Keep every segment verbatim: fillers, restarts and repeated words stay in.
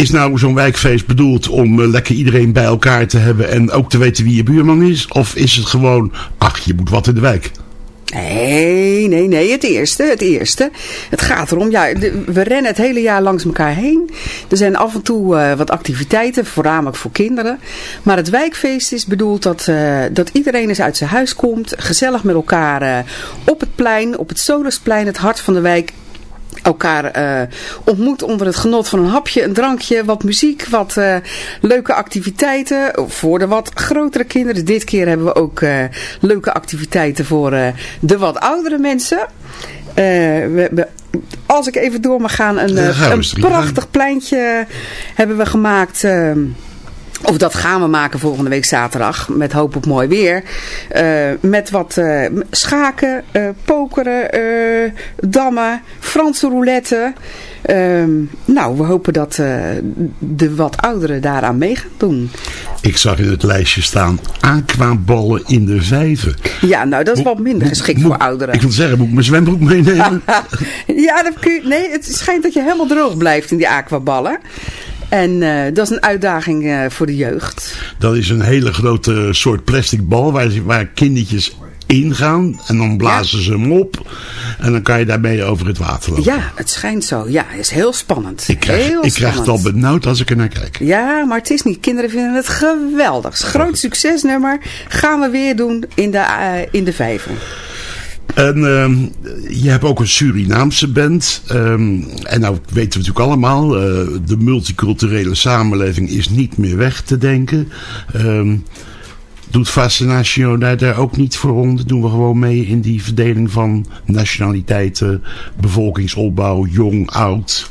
Is nou zo'n wijkfeest bedoeld om uh, lekker iedereen bij elkaar te hebben en ook te weten wie je buurman is? Of is het gewoon, ach, je moet wat in de wijk? Nee, nee, nee, het eerste, het eerste. Het gaat erom, ja, de, we rennen het hele jaar langs elkaar heen. Er zijn af en toe uh, wat activiteiten, voornamelijk voor kinderen. Maar het wijkfeest is bedoeld dat, uh, dat iedereen eens uit zijn huis komt. Gezellig met elkaar uh, op het plein, op het Solusplein, het hart van de wijk. Elkaar uh, ontmoet onder het genot van een hapje, een drankje, wat muziek, wat uh, leuke activiteiten voor de wat grotere kinderen. Dit keer hebben we ook uh, leuke activiteiten voor uh, de wat oudere mensen. Uh, we, we, als ik even door mag gaan, een, uh, een prachtig pleintje hebben we gemaakt. Uh, Of dat gaan we maken volgende week zaterdag. Met hoop op mooi weer. Uh, met wat uh, schaken, uh, pokeren, uh, dammen, Franse roulette. Uh, nou, we hopen dat uh, de wat ouderen daaraan mee gaan doen. Ik zag in het lijstje staan aquaballen in de vijver. Ja, nou dat is wat minder geschikt moet, voor ouderen. Ik wil zeggen, moet ik mijn zwembroek meenemen? Ja, dat kun je, nee, het schijnt dat je helemaal droog blijft in die aquaballen. En uh, dat is een uitdaging uh, voor de jeugd. Dat is een hele grote soort plastic bal waar, waar kindertjes ingaan. En dan blazen ja. ze hem op. En dan kan je daarmee over het water lopen. Ja, het schijnt zo. Ja, het is heel spannend. Ik krijg, heel ik krijg het al benauwd als ik er naar kijk. Ja, maar het is niet. Kinderen vinden het geweldig. Groot succesnummer. Gaan we weer doen in de, uh, in de vijver. En uh, je hebt ook een Surinaamse band. Um, en nou weten we natuurlijk allemaal. Uh, de multiculturele samenleving is niet meer weg te denken. Um, doet Fascinatio daar, daar ook niet voor onder? Doen we gewoon mee in die verdeling van nationaliteiten, bevolkingsopbouw, jong, oud?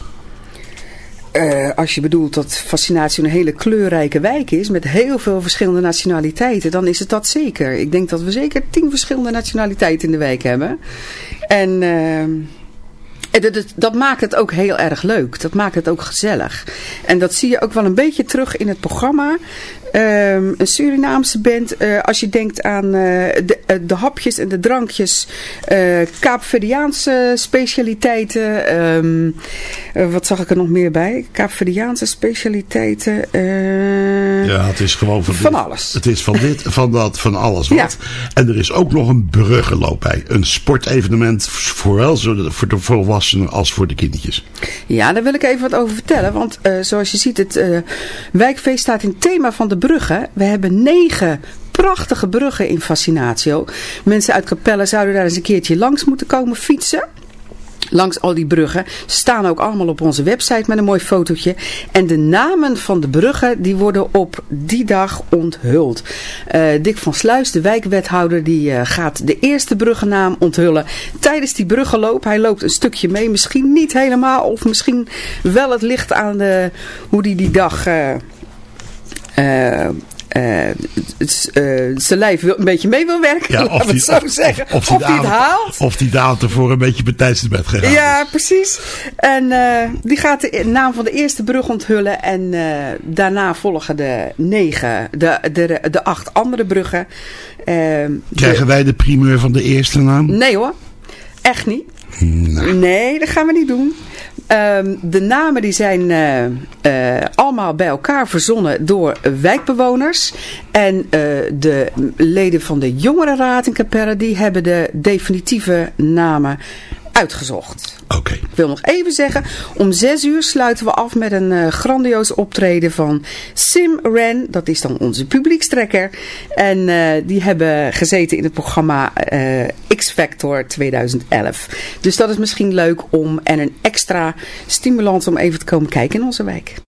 Uh, als je bedoelt dat Fascinatio een hele kleurrijke wijk is, met heel veel verschillende nationaliteiten, dan is het dat zeker. Ik denk dat we zeker tien verschillende nationaliteiten in de wijk hebben. En uh, dat, dat, dat maakt het ook heel erg leuk. Dat maakt het ook gezellig. En dat zie je ook wel een beetje terug in het programma. Um, een Surinaamse band, uh, als je denkt aan uh, de, uh, de hapjes en de drankjes, uh, Kaapverdiaanse specialiteiten, um, uh, wat zag ik er nog meer bij? Kaapverdiaanse specialiteiten. Uh, ja, het is gewoon van, van dit, alles. Het is van dit, van dat, van alles wat. Ja. En er is ook nog een bruggenloop bij. Een sportevenement, zowel voor de volwassenen als voor de kindertjes. Ja, daar wil ik even wat over vertellen. Want uh, zoals je ziet, het uh, wijkfeest staat in het thema van de bruggen. We hebben negen prachtige bruggen in Fascinatio. Mensen uit Capelle zouden daar eens een keertje langs moeten komen fietsen. Langs al die bruggen. Ze staan ook allemaal op onze website met een mooi fotootje. En de namen van de bruggen die worden op die dag onthuld. Uh, Dick van Sluis, de wijkwethouder, die uh, gaat de eerste bruggennaam onthullen tijdens die bruggenloop. Hij loopt een stukje mee. Misschien niet helemaal of misschien wel het licht aan de, hoe die die dag... Uh, uh, Uh, uh, zijn lijf wil, een beetje mee wil werken, ja, laten we het zo of, zeggen. Of, of, of hij het haalt. Of die daalt ervoor een beetje bij tijdens het bed gegaan. Ja, precies. En uh, die gaat de naam van de eerste brug onthullen. En uh, daarna volgen de negen, de, de, de acht andere bruggen. Uh, Krijgen de... wij de primeur van de eerste naam? Nee hoor, echt niet. Nou. Nee, dat gaan we niet doen. Um, de namen die zijn uh, uh, allemaal bij elkaar verzonnen door wijkbewoners. En uh, de leden van de jongerenraad in Capelle, die hebben de definitieve namen uitgezocht. Oké. Okay. Ik wil nog even zeggen, om zes uur sluiten we af met een uh, grandioos optreden van Sim Ren. Dat is dan onze publiekstrekker. En uh, die hebben gezeten in het programma uh, X-Factor tweeduizend elf. Dus dat is misschien leuk om en een extra stimulans om even te komen kijken in onze wijk.